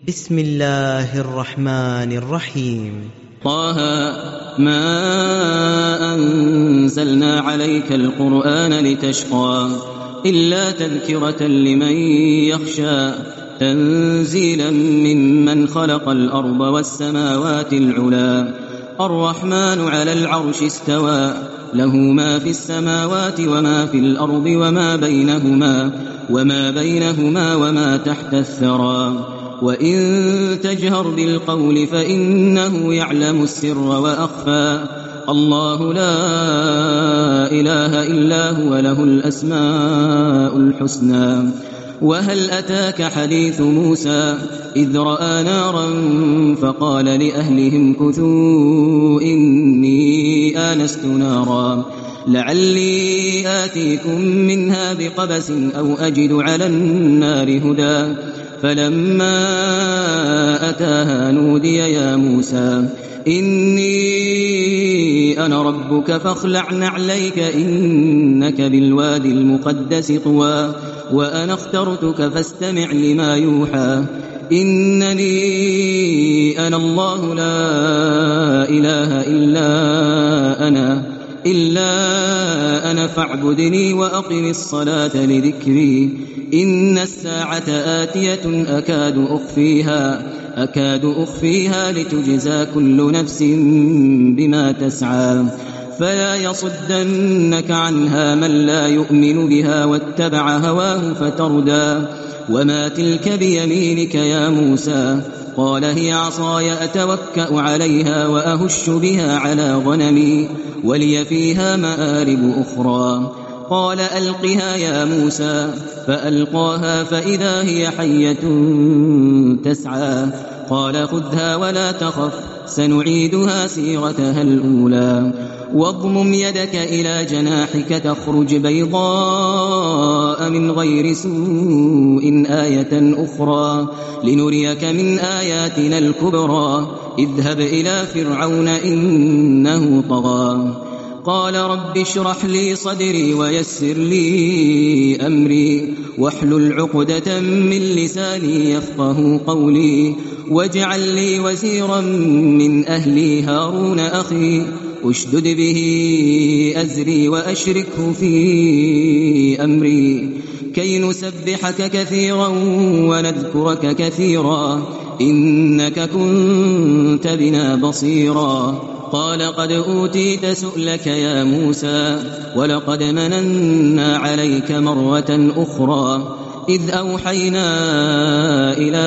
بسم الله الرحمن الرحيم. طه ما أنزلنا عليك القرآن لتشقى إلا تذكرة لمن يخشى تنزيلا ممن خلق الأرض والسماوات العلا الرحمن على العرش استوى له ما في السماوات وما في الأرض وما بينهما وما تحت الثرى وإن تجهر بالقول فإنه يعلم السر وأخفى الله لا إله إلا هو له الأسماء الحسنى وهل أتاك حديث موسى إذ رأى نارا فقال لأهلهم كثوا إني آنست نارا لعلي آتيكم منها بقبس أو أجد على النار هدى فلما أتاها نودي يا موسى إني أنا ربك فاخلع نعليك إنك بالوادي المقدس طوى وأنا اخترتك فاستمع لما يوحى إنني أنا الله لا إله إلا أنا فاعبدني وأقم الصلاة لذكري إن الساعة آتية أكاد أخفيها لتجزى كل نفس بما تسعى فلا يصدنك عنها من لا يؤمن بها واتبع هواه فتردى وما تلك بيمينك يا موسى قال هي عصاي أتوكأ عليها وأهش بها على غنمي ولي فيها مآرب أخرى قال ألقها يا موسى فألقاها فإذا هي حية تسعى قال خذها ولا تخف سنعيدها سيرتها الأولى واضمم يدك إلى جناحك تخرج بيضاء من غير سوء آية أخرى لنريك من آياتنا الكبرى اذهب إلى فرعون إنه طغى قال رب اشرح لي صدري ويسر لي أمري واحلل عقدة من لساني يفقه قولي واجعل لي وزيرا من أهلي هارون أخي أشدد به أزري وأشركه في أمري كي نسبحك كثيرا ونذكرك كثيرا إنك كنت بنا بصيرا قال قد أوتيت سؤلك يا موسى ولقد مننا عليك مرة أخرى إذ أوحينا إلى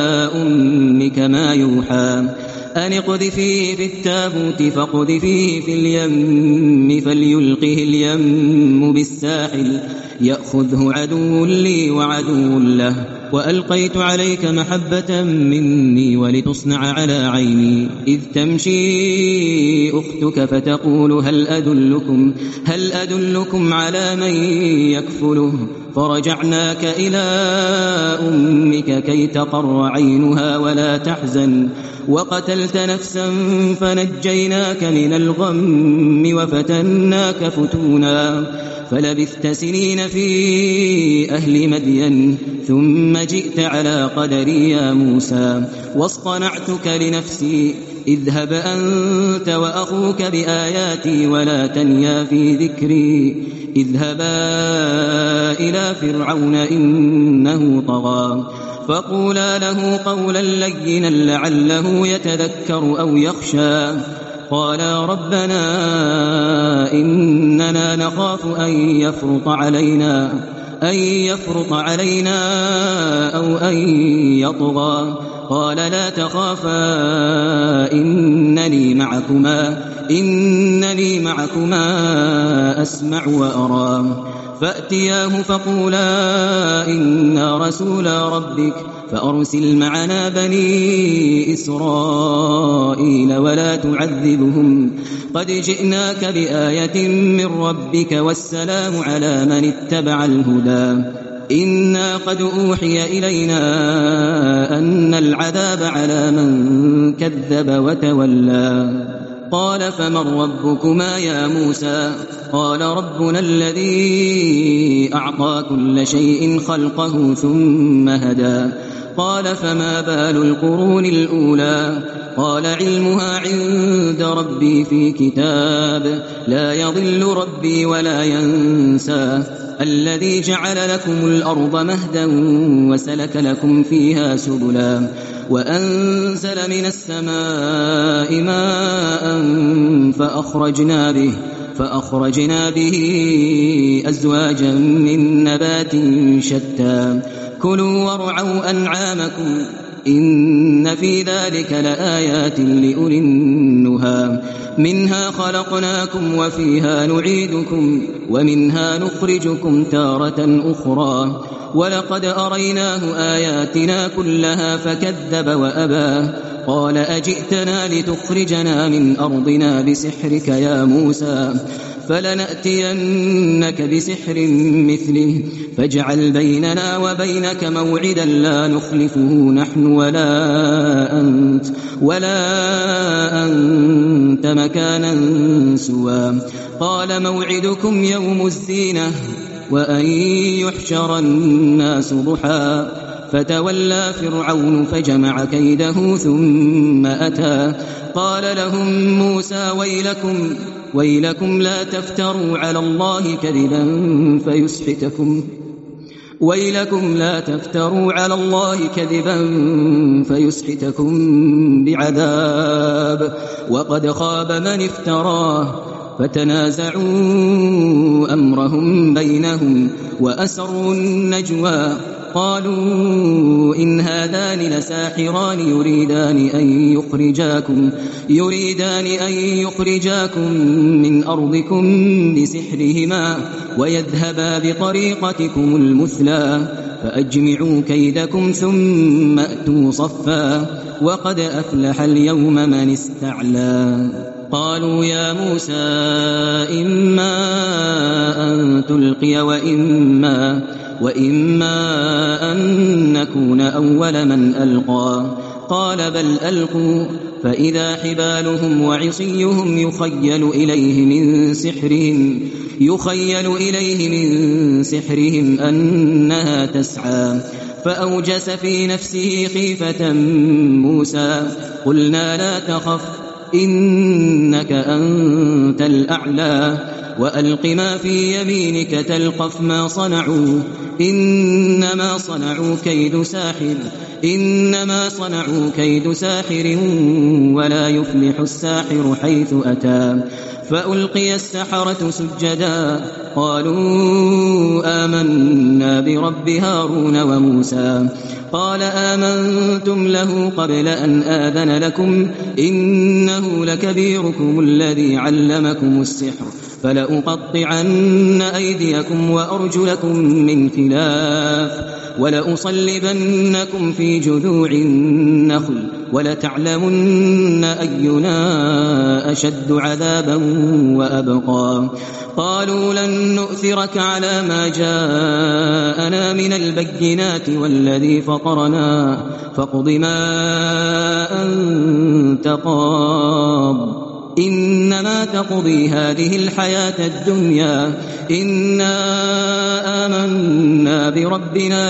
أمك ما يوحى أن اقذفيه في التابوت فاقذفيه في اليم فليلقه اليم بالساحل يأخذه عدو لي وعدو له وألقيت عليك محبة مني ولتصنع على عيني إذ تمشي أختك فتقول هل أدلكم على من يكفله فرجعناك إلى أمك كي تقر عينها ولا تحزن وقتلت نفسا فنجيناك من الغم وفتناك فتونا فلبثت سنين في أهل مدين ثم جئت على قدري يا موسى واصطنعتك لنفسي اذهب أنت وأخوك بآياتي ولا تنيا في ذكري اذهبا إلى فرعون إنه طغى فقولا له قولا لينا لعله يتذكر أو يخشى قالا ربنا إننا نخاف أن يفرط علينا أو أن يطغى قال لا تخافا إنني معكما أسمع وأرى فأتياه فقولا إنا رسولا ربك فأرسل معنا بني إسرائيل ولا تعذبهم قد جئناك بآية من ربك والسلام على من اتبع الهدى إنا قد أوحي إلينا أن العذاب على من كذب وتولى قال فمن ربكما يا موسى قال ربنا الذي أعطى كل شيء خلقه ثم هدى قال فما بال القرون الأولى قال علمها عند ربي في كتاب لا يضل ربي ولا ينسى الذي جعل لكم الأرض مهدا وسلك لكم فيها سبلا وأنزل من السماء ماء فأخرجنا به أزواجا من نبات شتى كلوا وارعوا أنعامكم إن في ذلك لآيات لأولي النهى منها خلقناكم وفيها نعيدكم ومنها نخرجكم تارة أخرى ولقد أريناه آياتنا كلها فكذب وأبى قال أجئتنا لتخرجنا من أرضنا بسحرك يا موسى فلنأتينك بسحر مثله فاجعل بيننا وبينك موعدا لا نخلفه نحن ولا أنت مكانا سوى قال موعدكم يوم الزينة وأن يحشر الناس ضحى فتولى فرعون فجمع كيده ثم أتى قال لهم موسى ويلكم لا تفتروا على الله كذبا فيسحتكم بعذاب وقد خاب من افتراه فتنازعوا أمرهم بينهم وأسروا النجوى قالوا إن هذان لساحران يريدان أن يخرجاكم من أرضكم بسحرهما ويذهبا بطريقتكم المثلى فأجمعوا كيدكم ثم أتوا صفا وقد أفلح اليوم من استعلى قالوا يا موسى إما أن تلقي وإما أن نكون أول من ألقى قال بل ألقوا فإذا حبالهم وعصيهم يخيل إليه من سحرهم أنها تسعى فأوجس في نفسه خيفة موسى قلنا لا تخف إنك أنت الأعلى وألق ما في يمينك تلقف ما صنعوا إنما صنعوا كيد ساحر ولا يفلح الساحر حيث أتى فألقي السحرة سجدا قالوا آمنا برب هارون وموسى قال آمنتم له قبل أن آذن لكم إنه لكبيركم الذي علمكم السحر فلأقطعن أيديكم وأرجلكم من خلاف ولأصلبنكم في جذوع النخل ولتعلمن أينا أشد عذابا وأبقى قالوا لن نؤثرك على ما جاءنا من البينات والذي فطرنا فاقض ما أنت قاض إنما تقضي هذه الحياة الدنيا إنا آمنا بربنا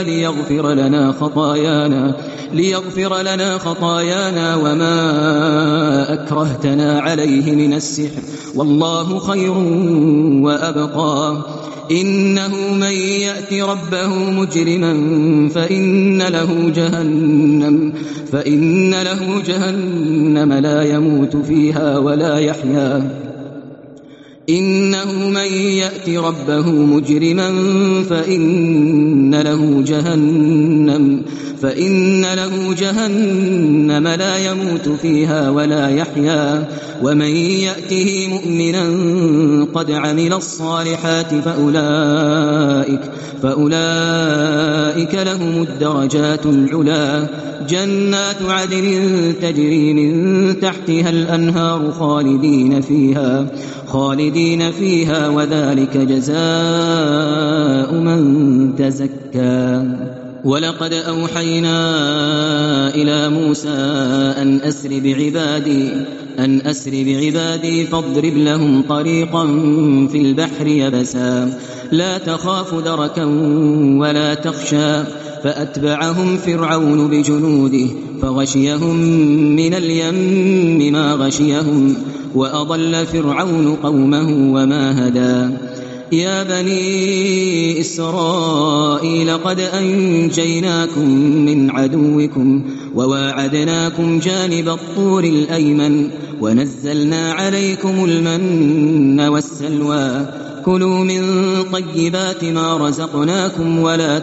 ليغفر لنا خطايانا وما أكرهتنا عليه من السحر والله خير وأبقى إنه من يأت ربه مجرما فإن له جهنم لا يموت فيها ولا يحيا إنه من يأت ربه مجرما فإن له جهنم لا يموت فيها ولا يحيا ومن يأته مؤمنا قد عمل الصالحات فأولئك لهم الدرجات العلا جنات عدن تجري من تحتها الأنهار خالدين فيها وذلك جزاء من تزكى ولقد أوحينا إلى موسى أن أسر بعبادي أن أسر بعبادي فاضرب لهم طريقا في البحر يبسا لا تخاف دركا ولا تخشى فأتبعهم فرعون بجنوده فغشيهم من اليم ما غشيهم وأضل فرعون قومه وما هدى يا بني إسرائيل قد أنجيناكم من عدوكم وواعدناكم جانب الطور الأيمن ونزلنا عليكم المن والسلوى كلوا من طيبات ما رزقناكم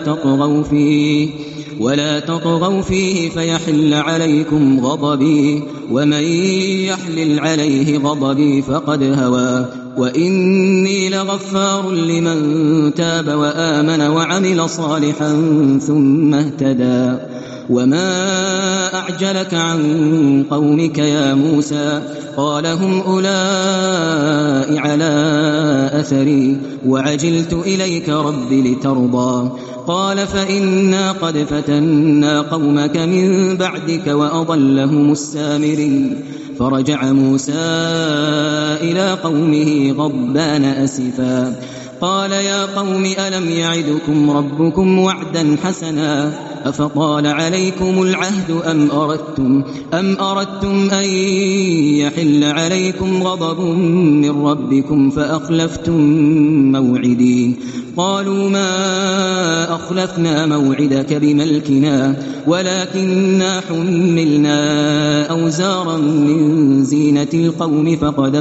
ولا تطغوا فيه فيحل عليكم غضبي ومن يحلل عليه غضبي فقد هوى وإني لغفار لمن تاب وآمن وعمل صالحا ثم اهتدى وما أعجلك عن قومك يا موسى قال هم أولئك على أثري وعجلت إليك رب لترضى قال فإنا قد فتنا قومك من بعدك وأضلهم السامرين فرجع موسى إلى قومه غضبان أسفا قال يا قوم ألم يعدكم ربكم وعدا حسنا أفطال عليكم العهد أم أردتم أن يحل عليكم غضب من ربكم فأخلفتم موعدي قالوا ما أخلفنا موعدك بملكنا ولكننا حملنا أوزارا من زينة القوم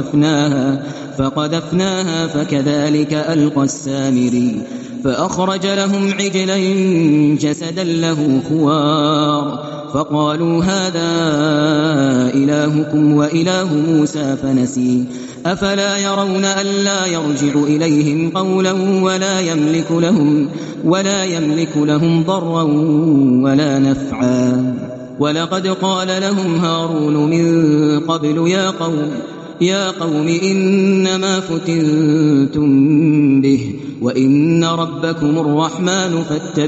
فقذفناها فكذلك ألقى السامري فأخرج لهم عجلا جسدا له خوار فقالوا هذا إلهكم وإله موسى فنسي أفلا يرون ألا يرجع إليهم قولا ولا يملك لهم ضرا ولا نفعا ولقد قال لهم هارون من قبل يا قوم إنما فتنتم به وإن ربكم الرحمن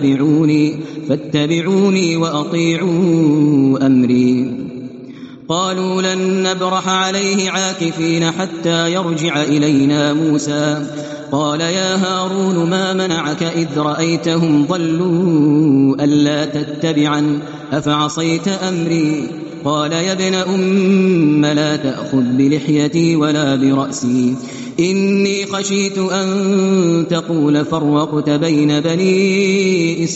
فاتبعوني وأطيعوا أمري قالوا لن نبرح عليه عاكفين حتى يرجع إلينا موسى قال يا هارون ما منعك إذ رأيتهم ضلوا ألا تتبعا أفعصيت أمري قال يا ابن أم لا تأخذ بلحيتي ولا برأسي إني خشيت أن تقول فرقت بين بني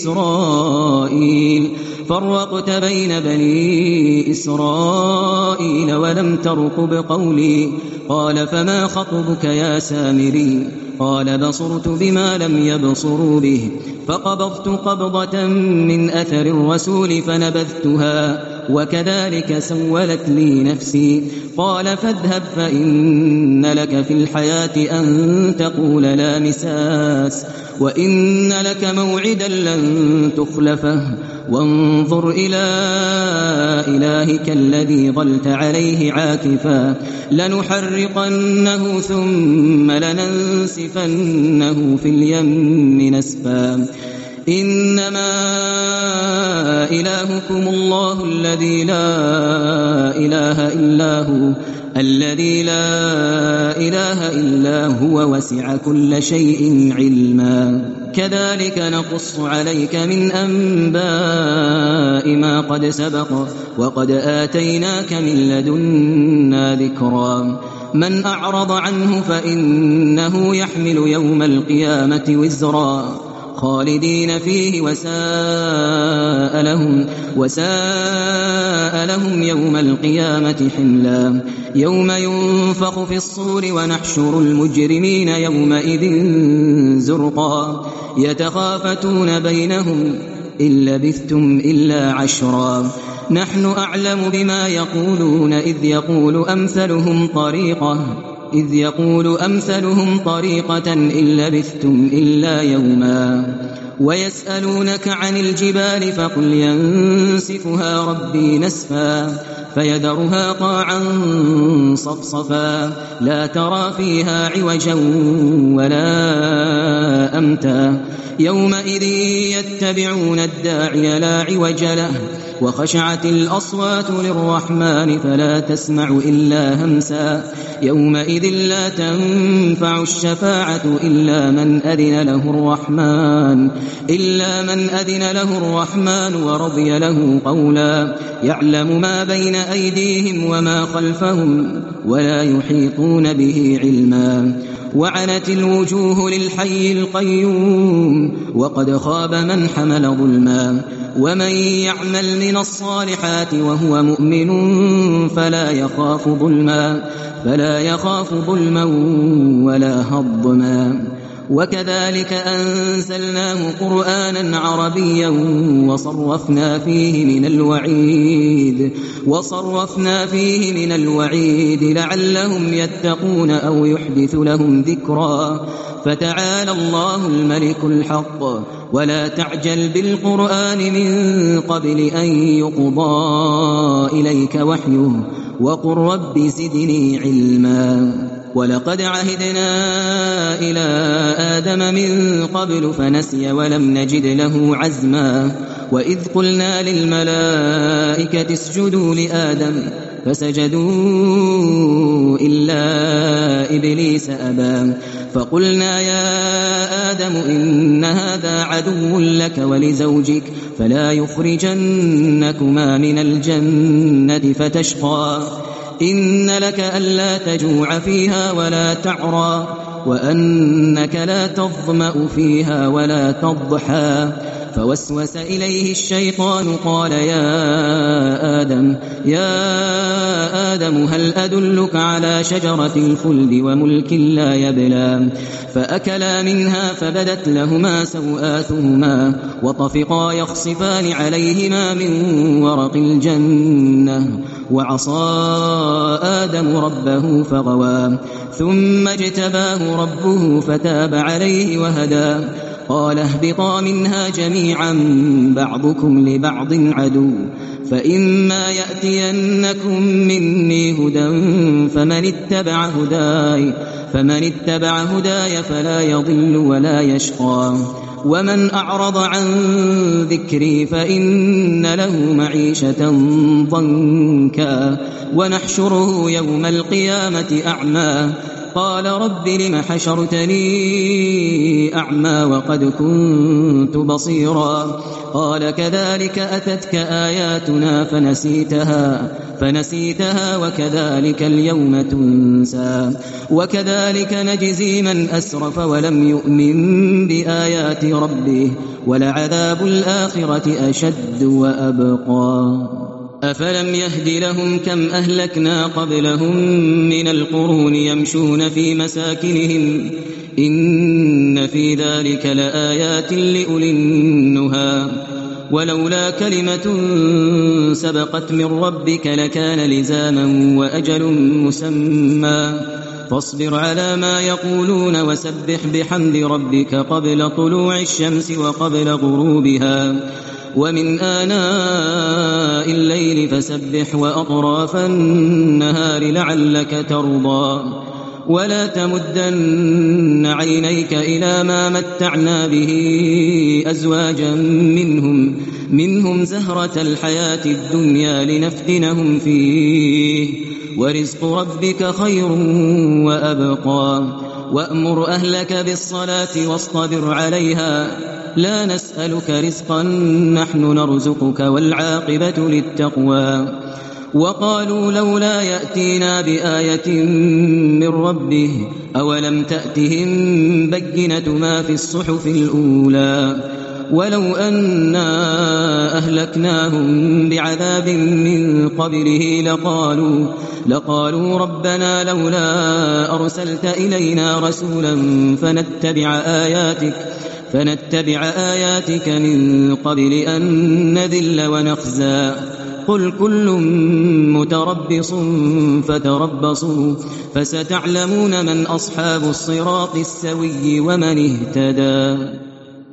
إسرائيل ولم ترقب قولي قال فما خطبك يا سامري قال بصرت بما لم يبصروا به فقبضت قبضة من أثر الرسول فنبذتها وكذلك سولت لي نفسي قال فاذهب فإن لك في الحياة أن تقول لا مساس وإن لك موعدا لن تخلفه وانظر إلى إلهك الذي ظلت عليه عاكفا لنحرقنه ثم لننسفنه في اليم نسفا إنما إلهكم الله الذي لا إله إلا هو وسع كل شيء علما كذلك نقص عليك من أنباء ما قد سبق وقد آتيناك من لدنا ذكرا من أعرض عنه فإنه يحمل يوم القيامة وزرا خالدين فيه وساء لهم يوم القيامة حملا يوم ينفخ في الصور ونحشر المجرمين يومئذ زرقا يتخافتون بينهم إن لبثتم إلا عشرا نحن أعلم بما يقولون إذ يقول أمثلهم طريقة إن لبثتم إلا يوما ويسألونك عن الجبال فقل ينسفها ربي نسفا فيذرها قاعا صفصفا لا ترى فيها عوجا ولا أمتا يومئذ يتبعون الداعي لا عوج له وخشعت الأصوات للرحمن فلا تسمع إلا همسا يومئذ لا تنفع الشفاعة إلا من أذن له الرحمن ورضي له قولا يعلم ما بين أيديهم وما خلفهم ولا يحيطون به علما وعنت الوجوه للحي القيوم وقد خاب من حمل ظلما ومن يعمل من الصالحات وهو مؤمن فلا يخاف ظلما ولا هضما وكذلك أنزلناه قرآنا عربيا وصرفنا فيه من الوعيد لعلهم يتقون أو يحدث لهم ذكرا فتعالى الله الملك الحق ولا تعجل بالقرآن من قبل أن يقضى إليك وحيه وقل رب زدني علما ولقد عهدنا إلى آدم من قبل فنسي ولم نجد له عزما وإذ قلنا للملائكة اسجدوا لآدم فسجدوا إلا إبليس أبى فقلنا يا آدم إن هذا عدو لك ولزوجك فلا يخرجنكما من الجنة فتشقى إن لك ألا تجوع فيها ولا تعرى وأنك لا تظمأ فيها ولا تضحى فوسوس إليه الشيطان قال يا آدم هل أدلك على شجرة الخلد وملك لا يبلى فأكلا منها فبدت لهما سوآتهما وطفقا يخصفان عليهما من ورق الجنة وعصى آدم ربه فغوى ثم اجتباه ربه فتاب عليه وهدى قال اهبطا منها جميعا بعضكم لبعض عدو فإما يأتينكم مني هدى فمن اتبع هداي فلا يضل ولا يشقى ومن أعرض عن ذكري فإن له معيشة ضنكا ونحشره يوم القيامة أعمى قال رب لم حشرتني أعمى وقد كنت بصيرا قال كذلك أتتك آياتنا فنسيتها وكذلك اليوم تنسى وكذلك نجزي من أسرف ولم يؤمن بآيات ربه ولعذاب الآخرة أشد وأبقى أفلم يهد لهم كم أهلكنا قبلهم من القرون يمشون في مساكنهم إن في ذلك لآيات لأولي النهى ولولا كلمة سبقت من ربك لكان لزاما وأجل مسمى فاصبر على ما يقولون وسبح بحمد ربك قبل طلوع الشمس وقبل غروبها ومن آناء الليل فسبح وأطراف النهار لعلك ترضى ولا تمدن عينيك إلى ما متعنا به أزواجا منهم زهرة الحياة الدنيا لنفتنهم فيه ورزق ربك خير وأبقى وأمر أهلك بالصلاة واصطبر عليها لا نسألك رزقا نحن نرزقك والعاقبة للتقوى وقالوا لولا يأتينا بآية من ربه أولم تأتهم بينة ما في الصحف الأولى ولو أنا أهلكناهم بعذاب من قبله لقالوا ربنا لولا أرسلت إلينا رسولا فنتبع آياتك من قبل أن نذل ونخزى قل كل متربص فتربصوا فستعلمون من أصحاب الصراط السوي ومن اهتدى